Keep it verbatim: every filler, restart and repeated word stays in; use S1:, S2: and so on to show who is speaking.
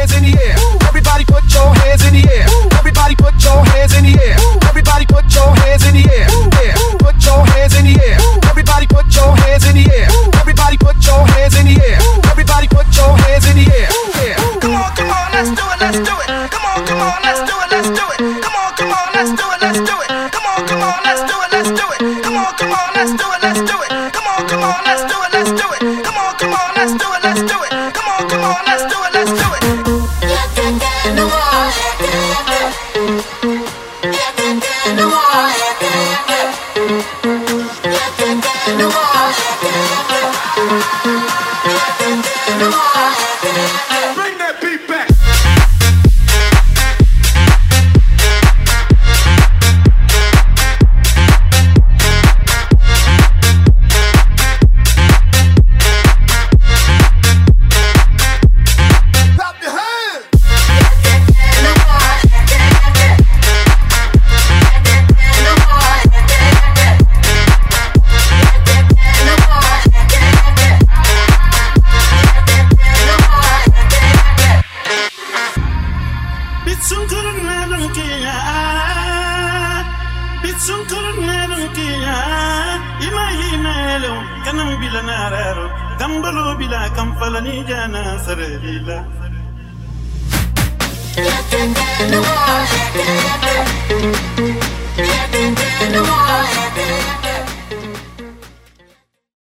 S1: hands in the air. Everybody put your hands in the air. Everybody put your hands in the air. Everybody put your hands in the air. Yeah. Put your hands in the air. Everybody put your hands in the air. Everybody put your hands in the air. Everybody put your hands in the air. Yeah. Come on, come on, let's do it, let's do it. Come on, come on, let's do it, let's do it. Come on, come on, let's do it, let's do it. Come on, come on, let's do it, let's do it. Come on, come on, let's do it, let's do it. Come on, come on, let's do it, let's do it. Come on, come on, let's do it, let's do it. Come on, come on, let's do it, let's do it.
S2: Bring that beat back. Clap your hands.
S3: Gambalo bila kampala ni jana sarila.
S4: No more.